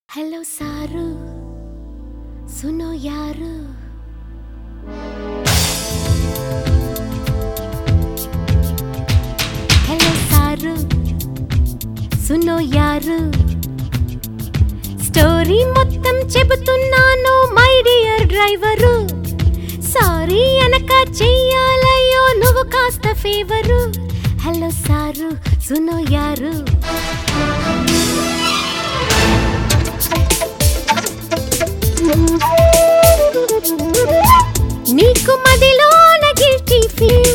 hello सारू सुनो यारू hello सारू सुनो यारू स्टोरी మొత్తం చెబుతున్నాను మై డియర్ డ్రైవరు సారీ అనక చెయ్యాలయ్యో నువ్వు కాస్త ఫేవరు हेलो सारू सुनो यारू నీకు మదిలోన గిల్టీ ఫీల్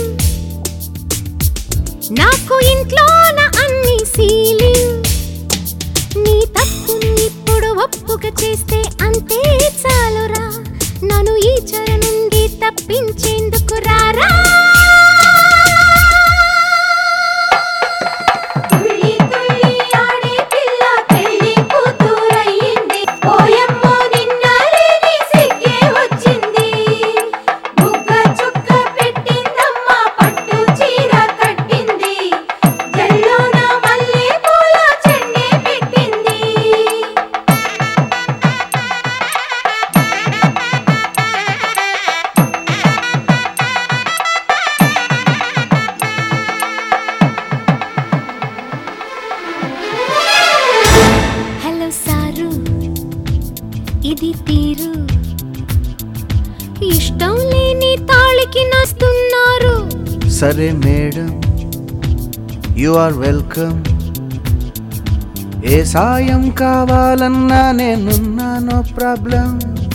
నాకు ఇంట్లోన అన్ని సీలింగ్ నీ తప్పుని ఇప్పుడు ఒప్పుగా చేస్తే అంతే చాలురా నన్ను ఈ చెర నుండి తప్పించేందుకు రారా ఇది తీరు ఇష్టం లేని తాళికి నస్తున్నారు సరే మేడం యు ఆర్ వెల్కమ్ ఏ సాయం కావాలన్నా నేనున్నా నో ప్రాబ్లం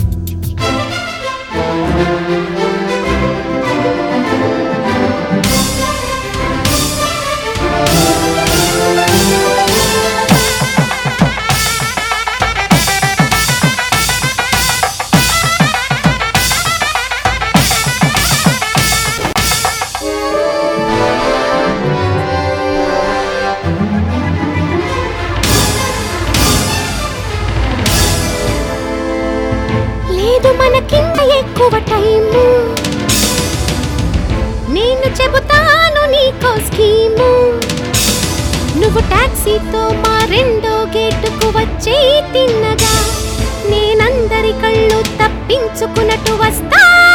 మనకింత ఎక్కువ టైము నేను చెబుతాను నీకో స్కీము నువ్వు టాక్సీతో మా రెండో గేటుకు వచ్చే తిన్నగా నేనందరి కళ్ళు తప్పించుకున్నట్టు వస్తా